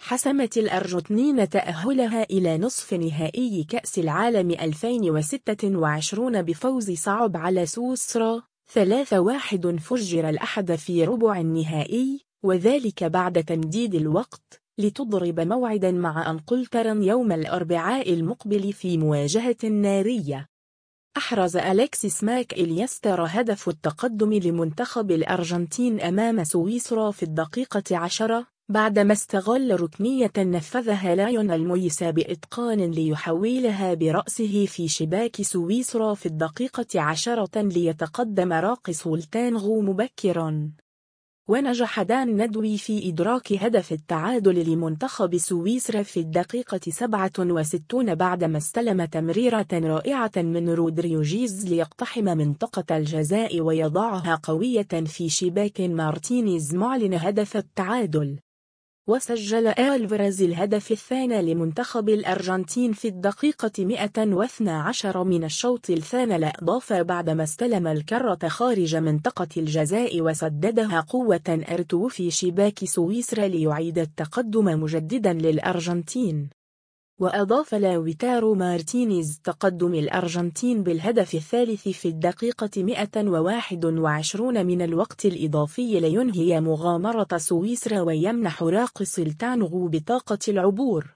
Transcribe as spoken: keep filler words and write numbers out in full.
حسمت الأرجنتين تأهلها إلى نصف نهائي كأس العالم ألفين وستة وعشرين بفوز صعب على سويسرا ثلاثة واحد فجر الأحد في ربع النهائي، وذلك بعد تمديد الوقت، لتضرب موعدا مع أنقلترا يوم الأربعاء المقبل في مواجهة نارية. أحرز أليكسيس ماك إليستر هدف التقدم لمنتخب الأرجنتين أمام سويسرا في الدقيقة عشرة، بعدما استغل ركنية نفذها لايونيل ميسي بإتقان ليحولها برأسه في شباك سويسرا في الدقيقة عشرة ليتقدم راقص التانغو مبكرا. ونجح دان ندوي في إدراك هدف التعادل لمنتخب سويسرا في الدقيقة سبعة وستين بعدما استلم تمريرة رائعة من رودريجيز ليقتحم منطقة الجزاء ويضعها قوية في شباك مارتينيز معلن هدف التعادل. وسجل ألفاريز الهدف الثاني لمنتخب الأرجنتين في الدقيقة مئة واثني عشر من الشوط الثاني الإضافي بعدما استلم الكرة خارج منطقة الجزاء وسددها قوة أرتو في شباك سويسرا ليعيد التقدم مجددا للأرجنتين. وأضاف لاوتارو مارتينيز تقدم الأرجنتين بالهدف الثالث في الدقيقة مئة وواحد وعشرين من الوقت الإضافي لينهي مغامرة سويسرا ويمنح راقص التانغو بطاقة العبور.